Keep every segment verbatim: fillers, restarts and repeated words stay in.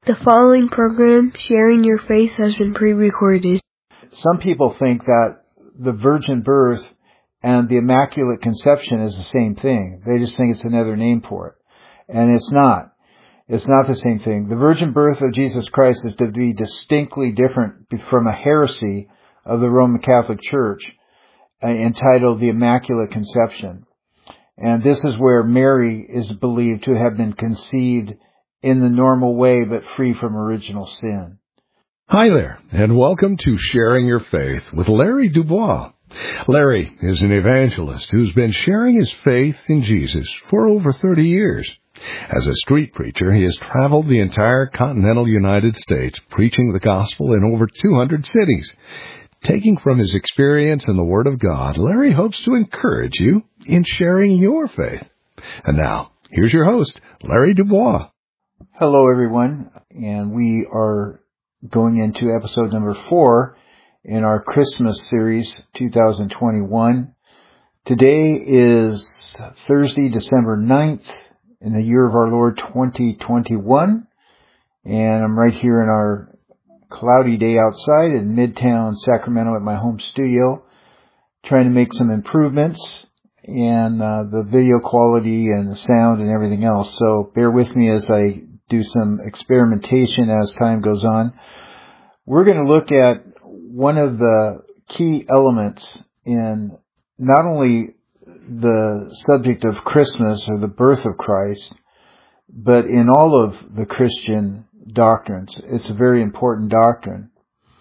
The following program, Sharing Your Faith, has been pre-recorded. Some people think that the virgin birth and the Immaculate Conception is the same thing. They just think it's another name for it. And it's not. It's not the same thing. The virgin birth of Jesus Christ is to be distinctly different from a heresy of the Roman Catholic Church entitled the Immaculate Conception. And this is where Mary is believed to have been conceived in the normal way, but free from original sin. Hi there, and welcome to Sharing Your Faith with Larry Dubois. Larry is an evangelist who's been sharing his faith in Jesus for over thirty years. As a street preacher, he has traveled the entire continental United States, preaching the gospel in over two hundred cities. Taking from his experience in the Word of God, Larry hopes to encourage you in sharing your faith. And now, here's your host, Larry Dubois. Hello, everyone, and we are going into episode number four in our Christmas series two thousand twenty-one. Today is Thursday, December ninth, in the year of our Lord twenty twenty-one, and I'm right here in our cloudy day outside in Midtown Sacramento at my home studio, trying to make some improvements in uh, the video quality and the sound and everything else. So bear with me as I do some experimentation as time goes on. We're going to look at one of the key elements in not only the subject of Christmas or the birth of Christ, but in all of the Christian doctrines. It's a very important doctrine.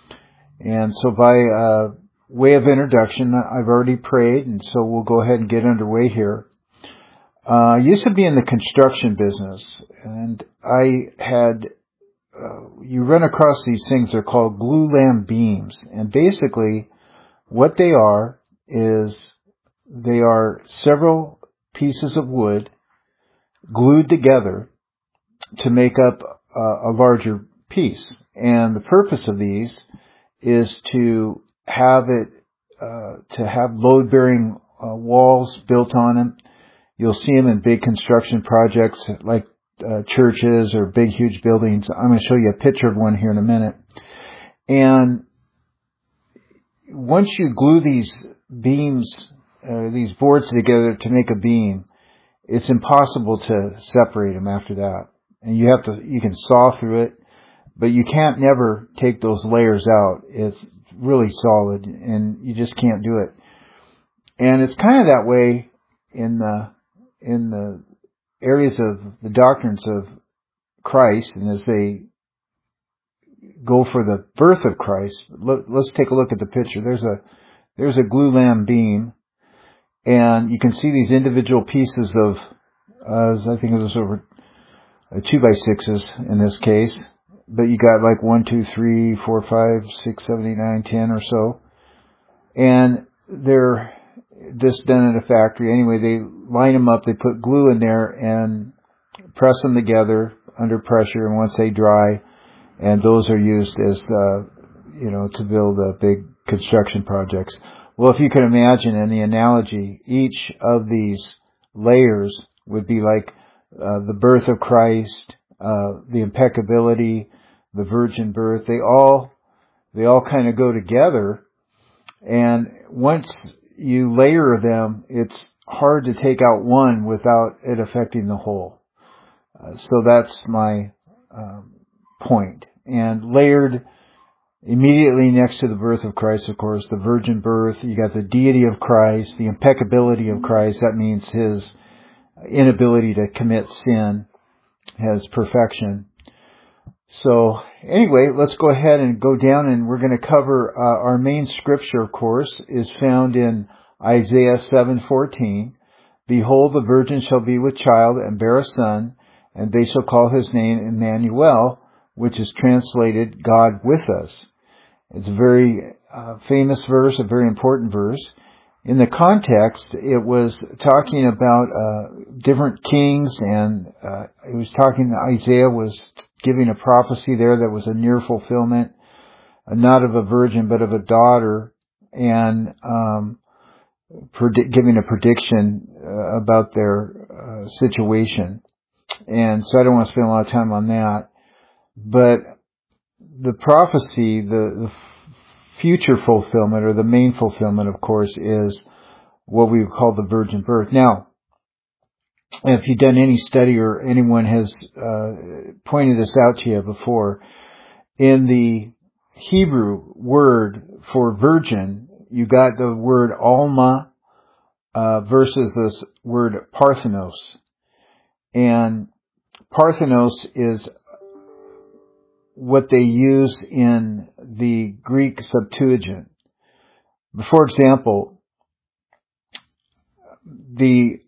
And so by uh, way of introduction, I've already prayed, and so we'll go ahead and get underway here. Uh, I used to be in the construction business, and I had, uh, you run across these things, they're called glulam beams. And basically, what they are is they are several pieces of wood glued together to make up a, a larger piece. And the purpose of these is to have it, uh, to have load-bearing uh, walls built on them. You'll see them in big construction projects like uh, churches or big, huge buildings. I'm going to show you a picture of one here in a minute. And once you glue these beams, uh, these boards together to make a beam, it's impossible to separate them after that. And you have to, you can saw through it, but you can't never take those layers out. It's really solid, and you just can't do it. And it's kind of that way in the in the areas of the doctrines of Christ, and as they go for the birth of Christ. Look, let's take a look at the picture. There's a there's a glulam beam, and you can see these individual pieces of, uh, I think it was over uh, two by sixes in this case, but you got like one, two, three, four, five, six, seven, eight, nine, ten or so, and they're just done at a factory. Anyway, they line them up, they put glue in there and press them together under pressure, and once they dry, and those are used as, uh, you know, to build uh, big construction projects. Well, if you can imagine in the analogy, each of these layers would be like uh, the birth of Christ, uh, the impeccability, the virgin birth. They all, they all kind of go together, and once you layer them, it's hard to take out one without it affecting the whole. Uh, so that's my um, point. And layered immediately next to the birth of Christ, of course, the virgin birth, you got the deity of Christ, the impeccability of Christ. That means his inability to commit sin, his perfection. So anyway, let's go ahead and go down, and we're going to cover uh, our main scripture, of course, is found in Isaiah seven fourteen. Behold, the virgin shall be with child and bear a son, and they shall call his name Emmanuel, which is translated God with us. It's a very uh, famous verse, a very important verse. In the context, it was talking about uh, different kings, and uh, it was talking, Isaiah was giving a prophecy there that was a near fulfillment, uh, not of a virgin, but of a daughter, and um, predi- giving a prediction uh, about their uh, situation. And so I don't want to spend a lot of time on that. But the prophecy, the, the future fulfillment, or the main fulfillment, of course, is what we would call the virgin birth. Now, if you've done any study or anyone has uh, pointed this out to you before, in the Hebrew word for virgin, you got the word alma uh, versus this word parthenos. And parthenos is what they use in the Greek Septuagint. For example, the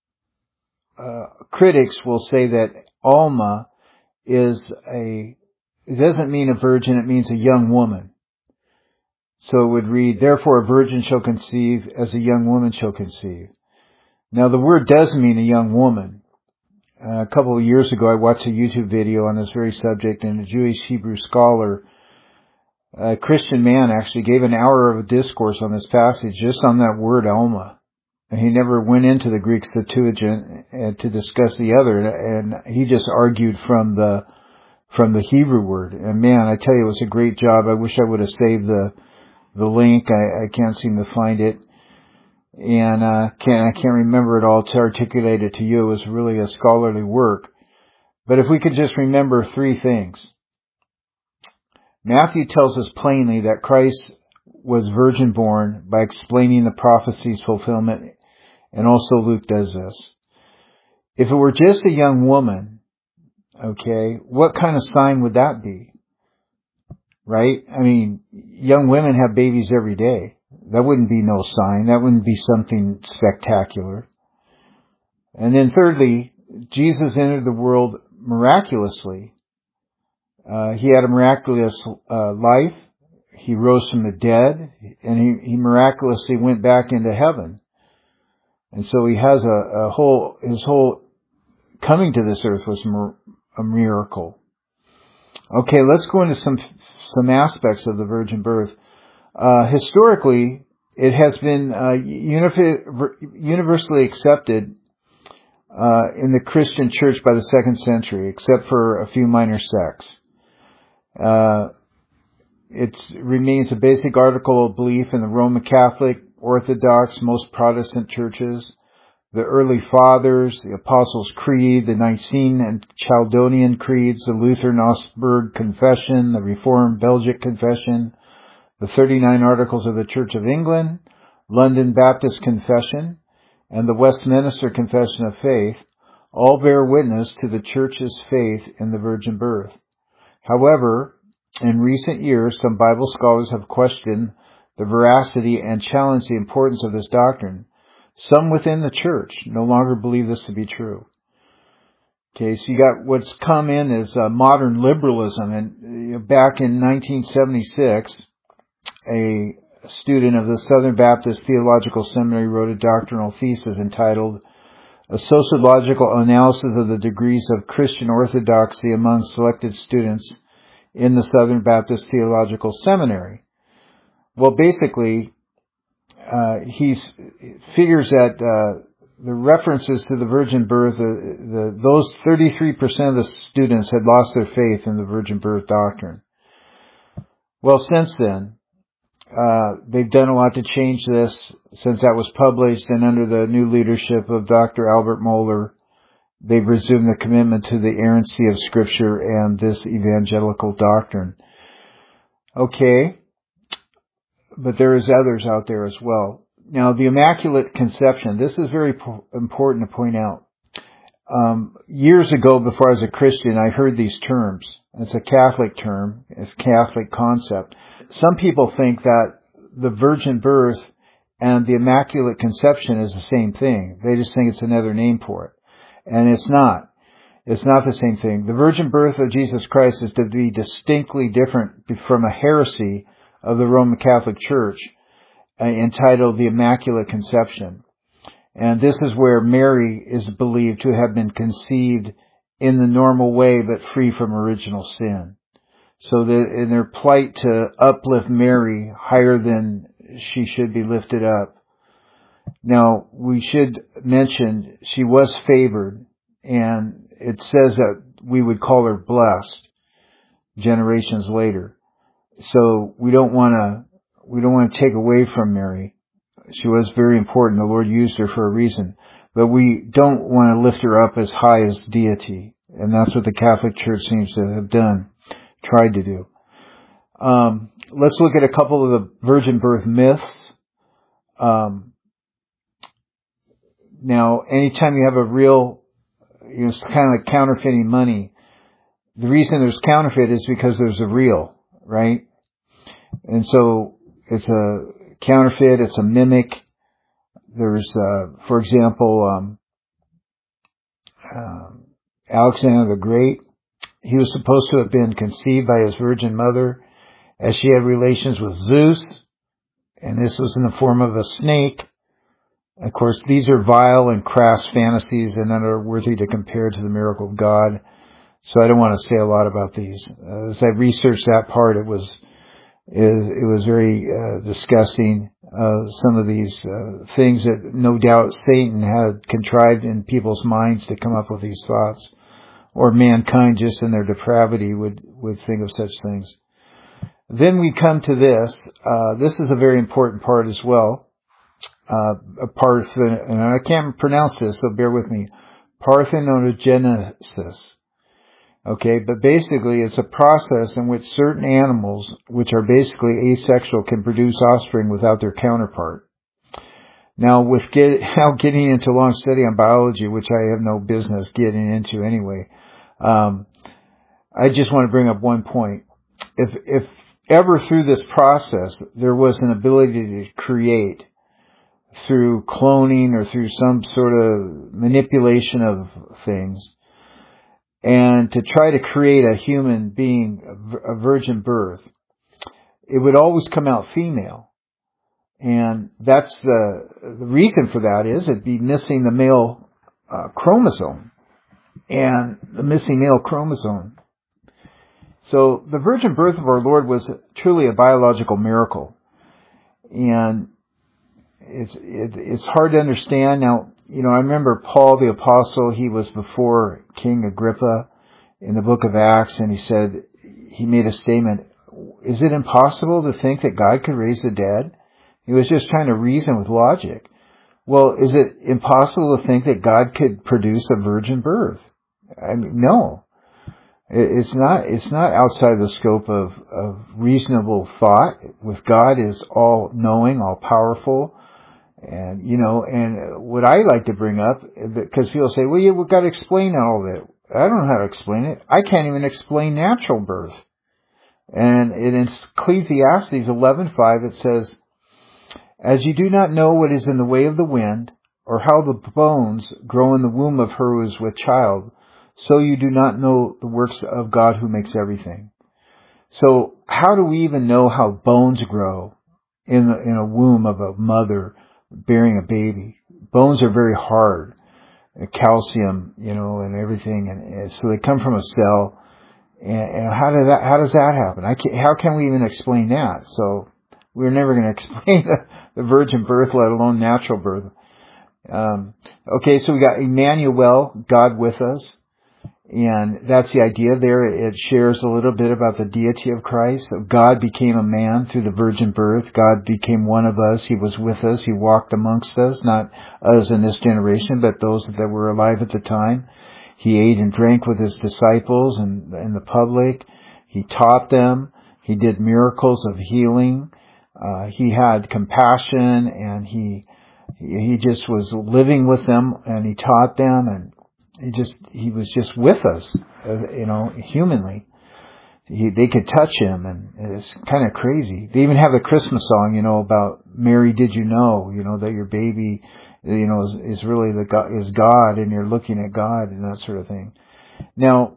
uh, critics will say that alma is a, it doesn't mean a virgin, it means a young woman. So it would read, therefore a virgin shall conceive as a young woman shall conceive. Now the word does mean a young woman. Uh, a couple of years ago I watched a YouTube video on this very subject, and a Jewish Hebrew scholar, a Christian man, actually gave an hour of a discourse on this passage just on that word alma. And he never went into the Greek Septuagint to discuss the other, and he just argued from the from the Hebrew word. And man, I tell you, it was a great job. I wish I would have saved the the link. I, I can't seem to find it. And uh, can't, I can't remember it all to articulate it to you. It was really a scholarly work. But if we could just remember three things. Matthew tells us plainly that Christ was virgin born by explaining the prophecy's fulfillment, and also Luke does this. If it were just a young woman, okay, what kind of sign would that be? Right? I mean, young women have babies every day. That wouldn't be no sign. That wouldn't be something spectacular. And then thirdly, Jesus entered the world miraculously. Uh, he had a miraculous uh, life. He rose from the dead, and he, he miraculously went back into heaven. And so he has a, a whole, his whole coming to this earth was a miracle. Okay, let's go into some, some aspects of the virgin birth. Uh, historically, it has been uh, universally accepted uh, in the Christian church by the second century, except for a few minor sects. Uh, it remains a basic article of belief in the Roman Catholic, Orthodox, most Protestant churches, the early fathers, the Apostles' Creed, the Nicene and Chalcedonian creeds, the Lutheran Augsburg Confession, the Reformed Belgic Confession, the thirty-nine Articles of the Church of England, London Baptist Confession, and the Westminster Confession of Faith all bear witness to the Church's faith in the virgin birth. However, in recent years, some Bible scholars have questioned the veracity and challenged the importance of this doctrine. Some within the Church no longer believe this to be true. Okay, so you got what's come in as uh, modern liberalism, and uh, back in nineteen seventy-six, a student of the Southern Baptist Theological Seminary wrote a doctrinal thesis entitled A Sociological Analysis of the Degrees of Christian Orthodoxy Among Selected Students in the Southern Baptist Theological Seminary. Well, basically, uh, he figures that uh, the references to the virgin birth, uh, the, those thirty-three percent of the students had lost their faith in the virgin birth doctrine. Well, since then, Uh, they've done a lot to change this since that was published, and under the new leadership of Doctor Albert Mohler, they've resumed the commitment to the inerrancy of Scripture and this evangelical doctrine. Okay, but there is others out there as well. Now, the Immaculate Conception, this is very po- important to point out. Um, years ago, before I was a Christian, I heard these terms. It's a Catholic term. It's a Catholic concept. Some people think that the virgin birth and the Immaculate Conception is the same thing. They just think it's another name for it. And it's not. It's not the same thing. The virgin birth of Jesus Christ is to be distinctly different from a heresy of the Roman Catholic Church uh, entitled the Immaculate Conception. And this is where Mary is believed to have been conceived in the normal way, but free from original sin. So that in their plight to uplift Mary higher than she should be lifted up. Now, we should mention she was favored, and it says that we would call her blessed. generations later. So we don't want to, we don't want to take away from Mary. She was very important. The Lord used her for a reason. But we don't want to lift her up as high as deity. And that's what the Catholic Church seems to have done, tried to do. Um, let's look at a couple of the virgin birth myths. Um, now, anytime you have a real, you know, it's kind of like counterfeiting money. The reason there's counterfeit is because there's a real, right? And so it's a counterfeit, it's a mimic. There's, uh, for example, um, um, Alexander the Great. He was supposed to have been conceived by his virgin mother as she had relations with Zeus, and this was in the form of a snake. Of course, these are vile and crass fantasies and are worthy to compare to the miracle of God. So I don't want to say a lot about these. Uh, as I researched that part, it was it, it was very uh, disgusting. Uh, some of these uh, things that no doubt Satan had contrived in people's minds to come up with these thoughts, or mankind just in their depravity would would think of such things. Then we come to this. Uh, this is a very important part as well. Uh, a Parthen, and I can't pronounce this, so bear with me. Parthenogenesis. Okay, but basically it's a process in which certain animals, which are basically asexual, can produce offspring without their counterpart. Now, with get, now getting into long study on biology, which I have no business getting into anyway, um, I just want to bring up one point. If, if ever through this process there was an ability to create through cloning or through some sort of manipulation of things, and to try to create a human being, a virgin birth, it would always come out female. And that's the, the reason for that is it'd be missing the male uh, chromosome. And the missing male chromosome. So the virgin birth of our Lord was truly a biological miracle. And it's, it, it's hard to understand. Now, you know, I remember Paul the Apostle, he was before King Agrippa in the book of Acts, and he said, he made a statement, is it impossible to think that God could raise the dead? He was just trying to reason with logic. Well, is it impossible to think that God could produce a virgin birth? I mean, no. It's not, it's not outside the scope of, of reasonable thought. With God is all knowing, all powerful. And, you know, and what I like to bring up, because people say, well, you've got to explain all of it. I don't know how to explain it. I can't even explain natural birth. And in Ecclesiastes eleven five, it says, as you do not know what is in the way of the wind, or how the bones grow in the womb of her who is with child, so you do not know the works of God who makes everything. So how do we even know how bones grow in the, in a womb of a mother bearing a baby? Bones are very hard, calcium, you know, and everything, and, and so they come from a cell. And, and how does that how does that happen? I can't, how can we even explain that? So we're never going to explain the, the virgin birth, let alone natural birth. Um, okay, so we got Emmanuel, God with us. And that's the idea there. It shares a little bit about the deity of Christ. So God became a man through the virgin birth. God became one of us. He was with us. He walked amongst us, not us in this generation, but those that were alive at the time. He ate and drank with his disciples and in the public. He taught them. He did miracles of healing. Uh, he had compassion, and he he just was living with them, and he taught them, and He just, he was just with us, uh, you know, humanly. He, they could touch him, and it's kind of crazy. They even have a Christmas song, you know, about Mary, did you know, you know, that your baby, you know, is, is really the God, is God, and you're looking at God and that sort of thing. Now,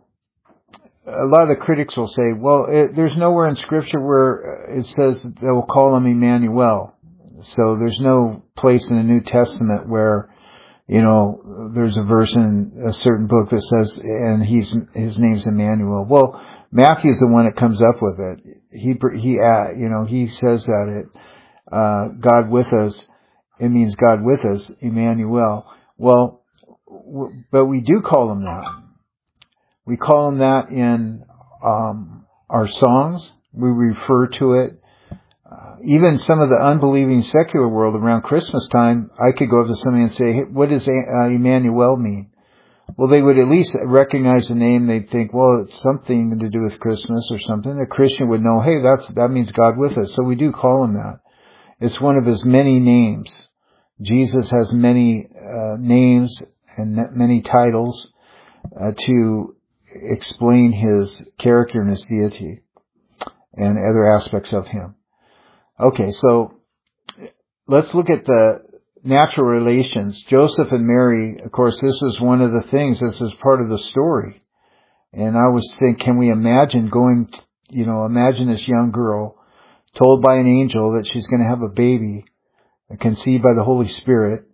a lot of the critics will say, well, it, there's nowhere in Scripture where it says they will call him Emmanuel. So there's no place in the New Testament where, you know, there's a verse in a certain book that says, and he's, his name's Emmanuel. Well, Matthew's the one that comes up with it. He, he, uh, you know, he says that it, uh, God with us, it means God with us, Emmanuel. Well, w- but we do call him that. We call him that in, um, our songs. We refer to it. Uh, even some of the unbelieving secular world around Christmas time, I could go up to somebody and say, hey, what does uh, Emmanuel mean? Well, they would at least recognize the name. They'd think, well, it's something to do with Christmas or something. A Christian would know, hey, that's that means God with us. So we do call him that. It's one of his many names. Jesus has many uh, names and many titles uh, to explain his character and his deity and other aspects of him. Okay, so let's look at the natural relations. Joseph and Mary, of course, this is one of the things. This is part of the story. And I always think, can we imagine going, to, you know, imagine this young girl told by an angel that she's going to have a baby conceived by the Holy Spirit.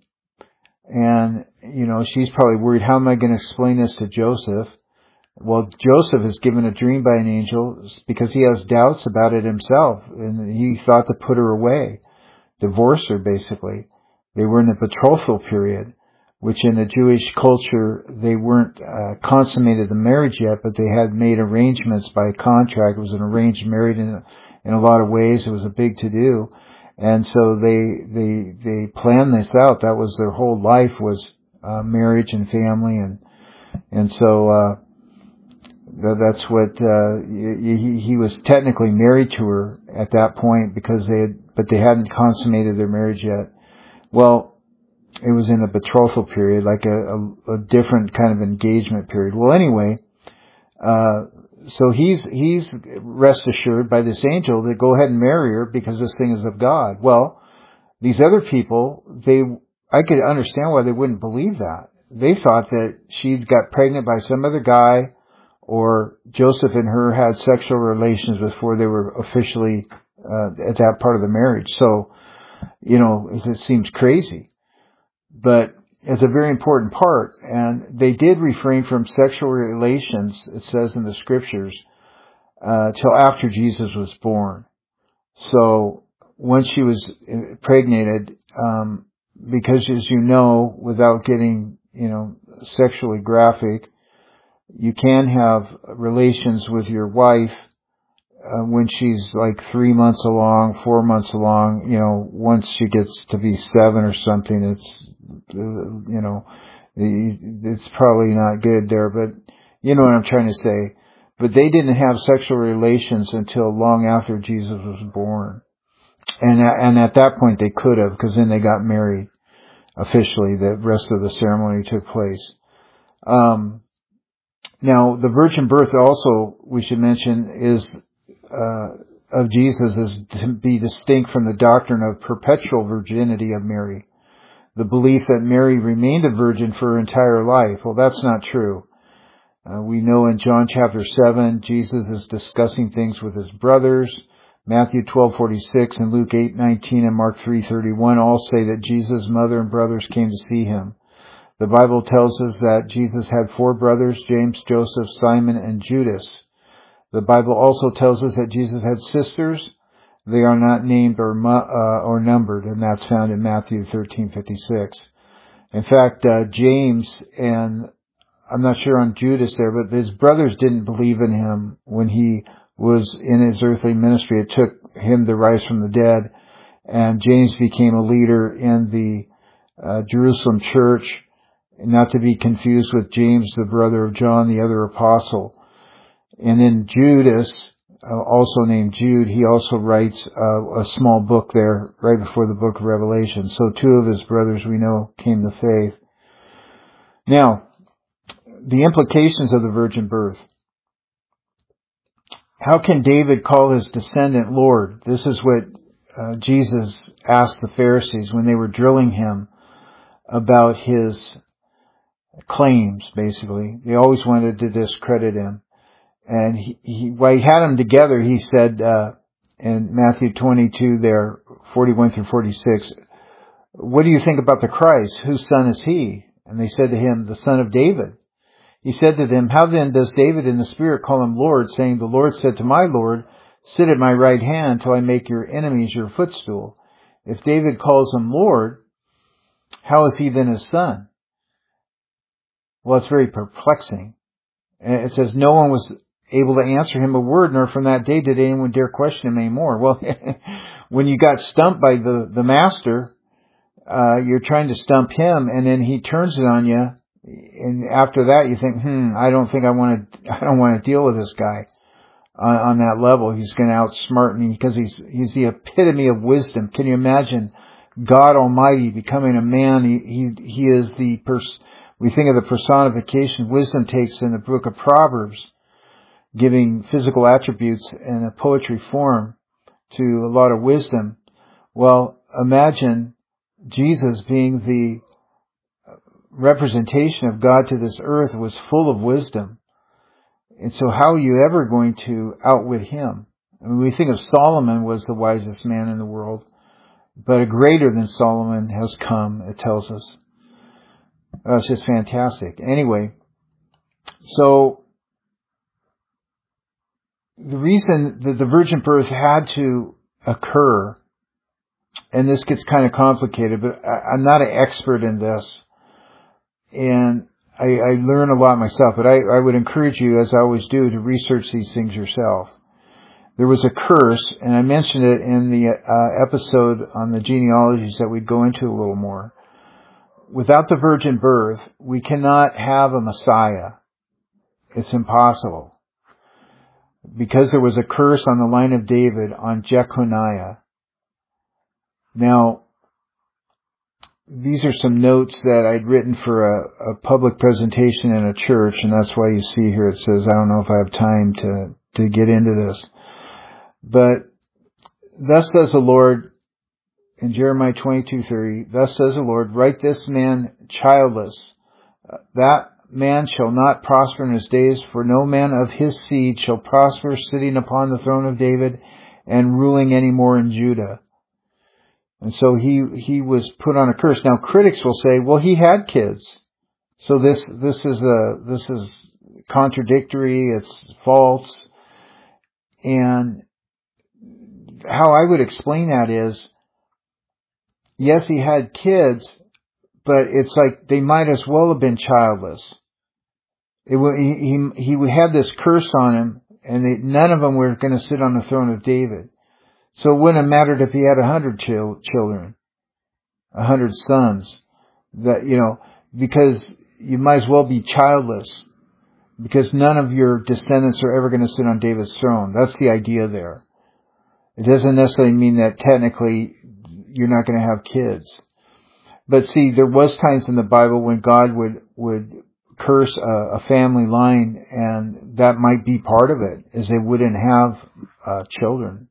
And, you know, she's probably worried, how am I going to explain this to Joseph? Well, Joseph is given a dream by an angel because he has doubts about it himself. And he thought to put her away, divorce her basically. They were in the betrothal period, which in the Jewish culture, they weren't uh, consummated the marriage yet, but they had made arrangements by contract. It was an arranged marriage in a, in a lot of ways. It was a big to-do. And so they, they, they planned this out. That was their whole life, was uh, marriage and family. And, and so, uh, that's what, uh, he, he was technically married to her at that point because they had, but they hadn't consummated their marriage yet. Well, it was in a betrothal period, like a, a, a different kind of engagement period. Well, anyway, uh, so he's, he's rest assured by this angel that go ahead and marry her because this thing is of God. Well, these other people, they, I could understand why they wouldn't believe that. They thought that she got pregnant by some other guy, or Joseph and her had sexual relations before they were officially uh, at that part of the marriage. So, you know, it, it seems crazy. But it's a very important part. And they did refrain from sexual relations, it says in the scriptures, uh, till after Jesus was born. So once she was impregnated, um, because as you know, without getting, you know, sexually graphic, you can have relations with your wife uh, when she's like three months along, four months along. You know, once she gets to be seven or something, it's, you know, it's probably not good there. But you know what I'm trying to say. But they didn't have sexual relations until long after Jesus was born. And, and at that point they could have, because then they got married officially. The rest of the ceremony took place. Um, Now, the virgin birth also, we should mention, is uh, of Jesus is to be distinct from the doctrine of perpetual virginity of Mary. The belief that Mary remained a virgin for her entire life. Well, that's not true. Uh, we know in John chapter seven, Jesus is discussing things with his brothers. Matthew twelve forty-six and Luke eight nineteen and Mark three thirty-one all say that Jesus' mother and brothers came to see him. The Bible tells us that Jesus had four brothers, James, Joseph, Simon, and Judas. The Bible also tells us that Jesus had sisters. They are not named or uh, or numbered, and that's found in Matthew thirteen fifty-six. In fact, uh, James and I'm not sure on Judas there, but his brothers didn't believe in him when he was in his earthly ministry. It took him to rise from the dead, and James became a leader in the uh, Jerusalem church. Not to be confused with James, the brother of John, the other apostle. And then Judas, uh, also named Jude, he also writes uh, a small book there right before the book of Revelation. So two of his brothers we know came to faith. Now, the implications of the virgin birth. How can David call his descendant Lord? This is what uh, Jesus asked the Pharisees when they were drilling him about his claims, basically. They always wanted to discredit him. And he, he while he had them together, he said uh, in Matthew twenty-two there, forty-one through forty-six, what do you think about the Christ? Whose son is he? And they said to him, the son of David. He said to them, how then does David in the Spirit call him Lord, saying, the Lord said to my Lord, sit at my right hand till I make your enemies your footstool. If David calls him Lord, how is he then his son? Well, it's very perplexing. It says no one was able to answer him a word, nor from that day did anyone dare question him anymore. Well, when you got stumped by the, the master, uh, you're trying to stump him, and then he turns it on you, and after that you think, hmm, I don't think I want to, I don't want to deal with this guy on, on that level. He's going to outsmart me because he's, he's the epitome of wisdom. Can you imagine God Almighty becoming a man? He, he, he is the pers- we think of the personification wisdom takes in the book of Proverbs, giving physical attributes in a poetry form to a lot of wisdom. Well, imagine Jesus being the representation of God to this earth, was full of wisdom. And so how are you ever going to outwit him? I mean, we think of Solomon was the wisest man in the world, but a greater than Solomon has come, it tells us. Oh, it's just fantastic. Anyway, so the reason that the virgin birth had to occur, and this gets kind of complicated, but I, I'm not an expert in this, and I, I learn a lot myself, but I, I would encourage you, as I always do, to research these things yourself. There was a curse, and I mentioned it in the uh, episode on the genealogies that we'd go into a little more. Without the virgin birth, we cannot have a Messiah. It's impossible. Because there was a curse on the line of David on Jeconiah. Now, these are some notes that I'd written for a, a public presentation in a church, and that's why you see here it says, I don't know if I have time to, to get into this. But thus says the Lord, in Jeremiah twenty-two thirty, thus says the Lord, write this man childless. That man shall not prosper in his days, for no man of his seed shall prosper sitting upon the throne of David and ruling any more in Judah. And so he, he was put on a curse. Now critics will say, well, he had kids. So this, this is a, this is contradictory. It's false. And how I would explain that is, yes, he had kids, but it's like they might as well have been childless. It, he, he, he had this curse on him, and they, none of them were going to sit on the throne of David. So it wouldn't have mattered if he had a hundred chil- children, a hundred sons, that, you know, because you might as well be childless, because none of your descendants are ever going to sit on David's throne. That's the idea there. It doesn't necessarily mean that technically you're not going to have kids. But see, there was times in the Bible when God would, would curse a, a family line, and that might be part of it, is they wouldn't have uh, children.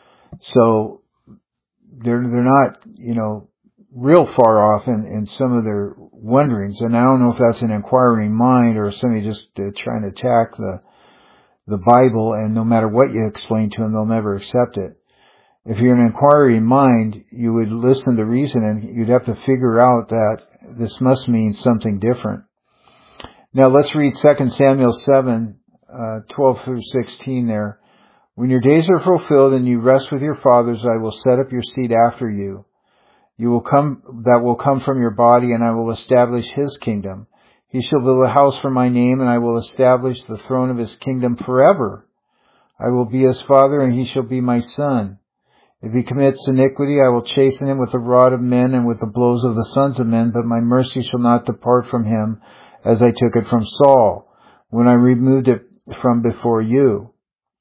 So they're, they're not, you know, real far off in, in some of their wonderings. And I don't know if that's an inquiring mind or somebody just uh, trying to attack the, the Bible, and no matter what you explain to them, they'll never accept it. If you're an inquiring mind, you would listen to reason, and you'd have to figure out that this must mean something different. Now let's read Second Samuel seven, uh, twelve through sixteen there. When your days are fulfilled and you rest with your fathers, I will set up your seed after you. You will come, that will come from your body, and I will establish his kingdom. He shall build a house for my name, and I will establish the throne of his kingdom forever. I will be his father, and he shall be my son. If he commits iniquity, I will chasten him with the rod of men and with the blows of the sons of men, but my mercy shall not depart from him, as I took it from Saul, when I removed it from before you,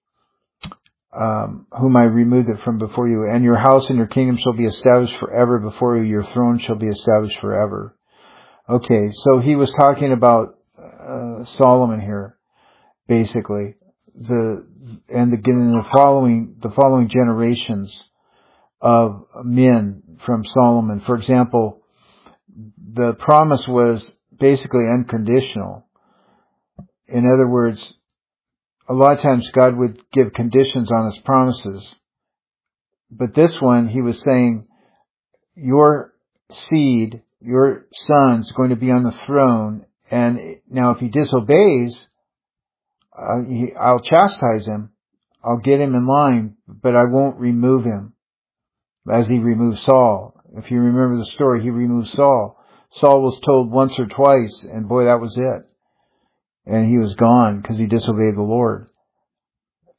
um, whom I removed it from before you. And your house and your kingdom shall be established forever before you. Your throne shall be established forever. Okay, so he was talking about uh, Solomon here, basically, the and the, the following the following generations of men from Solomon. For example, the promise was basically unconditional. In other words, a lot of times God would give conditions on his promises. But this one, he was saying, your seed, your son's going to be on the throne, and now if he disobeys, uh, he, I'll chastise him. I'll get him in line, but I won't remove him. As he removed Saul. If you remember the story, he removed Saul. Saul was told once or twice, and boy, that was it. And he was gone because he disobeyed the Lord.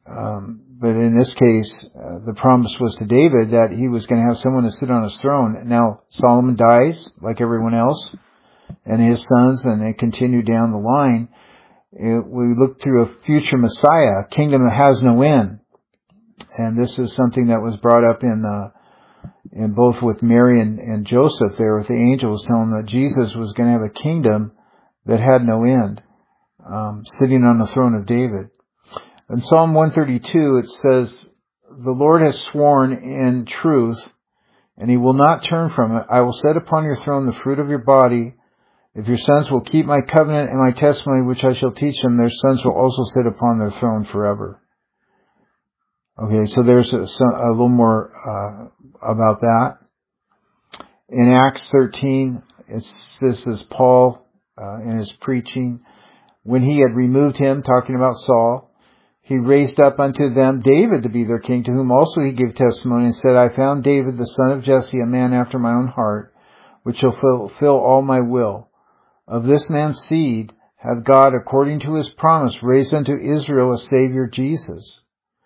Um, but in this case, uh, the promise was to David that he was going to have someone to sit on his throne. Now, Solomon dies, like everyone else, and his sons, and they continue down the line. It, we look through a future Messiah, a kingdom that has no end. And this is something that was brought up in uh, in both with Mary and, and Joseph there, with the angels telling them that Jesus was going to have a kingdom that had no end, um, sitting on the throne of David. In Psalm one thirty-two, it says, "The Lord has sworn in truth, and he will not turn from it. I will set upon your throne the fruit of your body. If your sons will keep my covenant and my testimony, which I shall teach them, their sons will also sit upon their throne forever." Okay, so there's a, a little more uh, about that. In Acts thirteen, it's, this is Paul uh, in his preaching. When he had removed him, talking about Saul, he raised up unto them David to be their king, to whom also he gave testimony, and said, "I found David the son of Jesse, a man after my own heart, which shall fulfill all my will. Of this man's seed hath God, according to his promise, raised unto Israel a Savior, Jesus."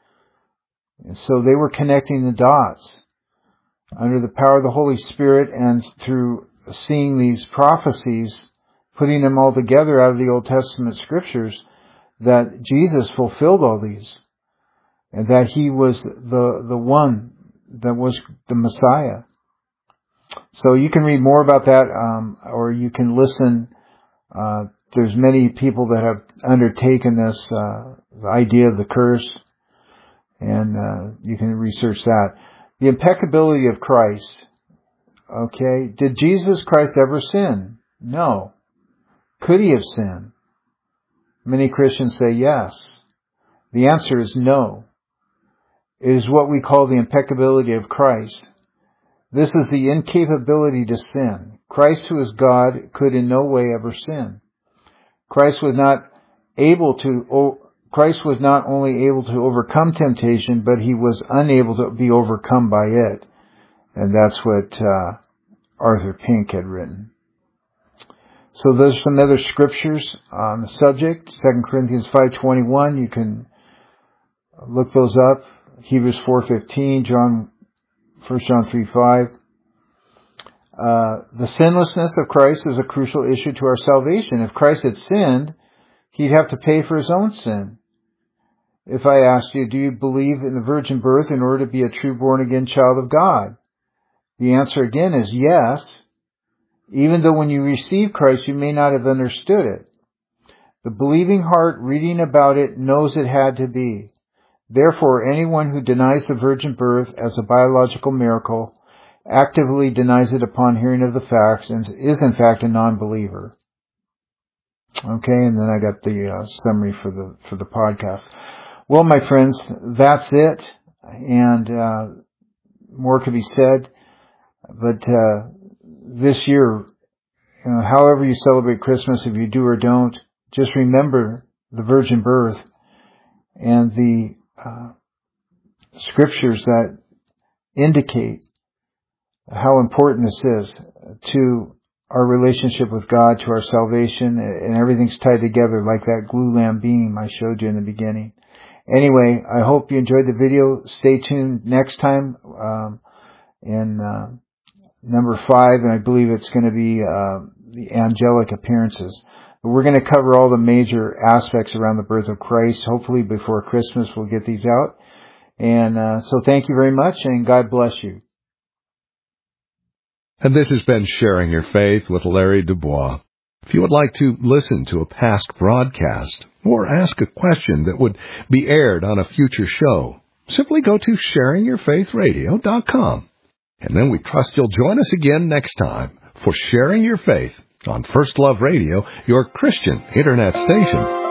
And so they were connecting the dots under the power of the Holy Spirit, and through seeing these prophecies, putting them all together out of the Old Testament scriptures, that Jesus fulfilled all these, and that he was the the one that was the Messiah. So you can read more about that, um, or you can listen. Uh, there's many people that have undertaken this, uh, the idea of the curse, and uh, you can research that. The impeccability of Christ. Okay, did Jesus Christ ever sin? No. Could he have sinned? Many Christians say yes. The answer is no. It is what we call the impeccability of Christ. This is the incapability to sin. Christ, who is God, could in no way ever sin. Christ was not able to, Christ was not only able to overcome temptation, but he was unable to be overcome by it. And that's what uh, Arthur Pink had written. So there's some other scriptures on the subject. Second Corinthians five twenty-one, you can look those up. Hebrews four fifteen, John, First John three five. Uh, the sinlessness of Christ is a crucial issue to our salvation. If Christ had sinned, he'd have to pay for his own sin. If I asked you, do you believe in the virgin birth in order to be a true born-again child of God? The answer again is yes. Even though when you receive Christ, you may not have understood it. The believing heart, reading about it, knows it had to be. Therefore, anyone who denies the virgin birth as a biological miracle actively denies it upon hearing of the facts and is in fact a non-believer. Okay, and then I got the uh, summary for the for the podcast. Well, my friends, that's it, and uh, more could be said, but uh, this year, you know, however you celebrate Christmas, if you do or don't, just remember the virgin birth and the uh, scriptures that indicate how important this is to our relationship with God, to our salvation, and everything's tied together like that glue lamp beam I showed you in the beginning. Anyway, I hope you enjoyed the video. Stay tuned next time um, in uh, number five, and I believe it's going to be uh, the angelic appearances. But we're going to cover all the major aspects around the birth of Christ. Hopefully before Christmas we'll get these out. And uh, so thank you very much, and God bless you. And this has been Sharing Your Faith with Larry Dubois. If you would like to listen to a past broadcast or ask a question that would be aired on a future show, simply go to sharing your faith radio dot com. And then we trust you'll join us again next time for Sharing Your Faith on First Love Radio, your Christian internet station.